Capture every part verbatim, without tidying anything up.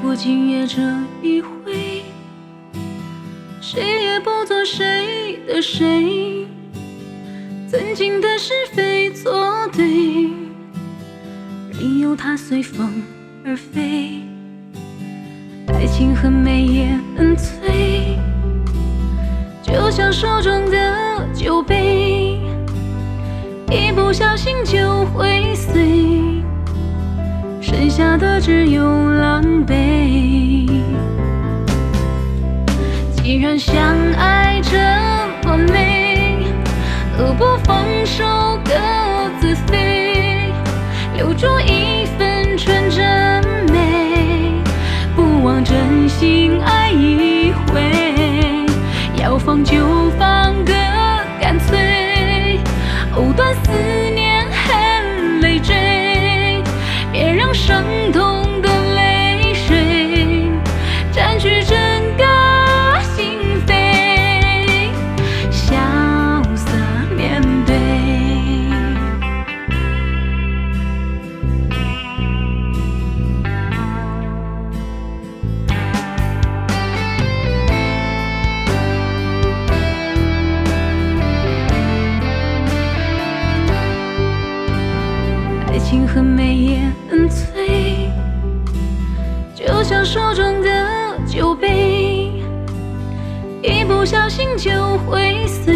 过今夜这一回，谁也不做谁的谁，曾经的是非错对，任由它随风而飞。爱情很美也很脆，就像手中的酒杯，一不小心就会碎，剩下的只有狼狈。既然相爱这么累，何不放手各自飞，留住一份纯真美，不枉真心爱一回。要放就放个干脆，藕断丝连很累赘，别让伤痛的泪水占据整个心扉，潇洒面对。爱情很美也很脆，就像手中的酒杯，一不小心就会碎，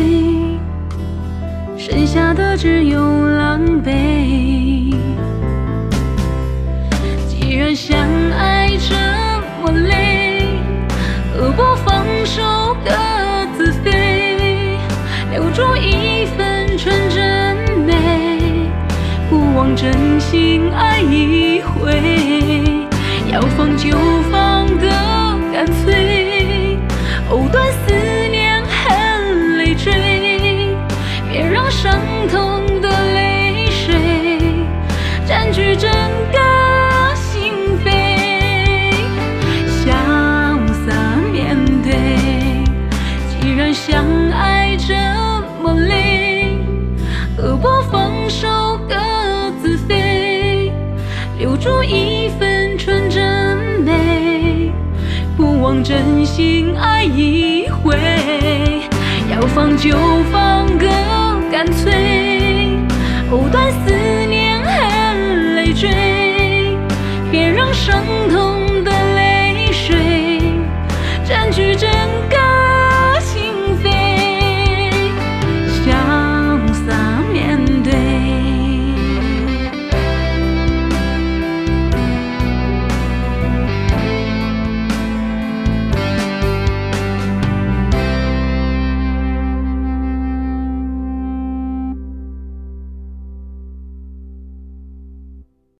剩下的只有狼狈。既然相爱这么累，何不放手各自飞，留住一份纯真美，不枉真心爱一回。要放就放个干脆，藕断丝连很累赘，别让伤痛的泪水占据整个心扉，潇洒面对。既然相爱这么累，何不放手各自飞，留住一份纯真美，不枉真心爱一回。要放就放个干脆，藕断丝连很累赘，别让伤痛的泪水占据整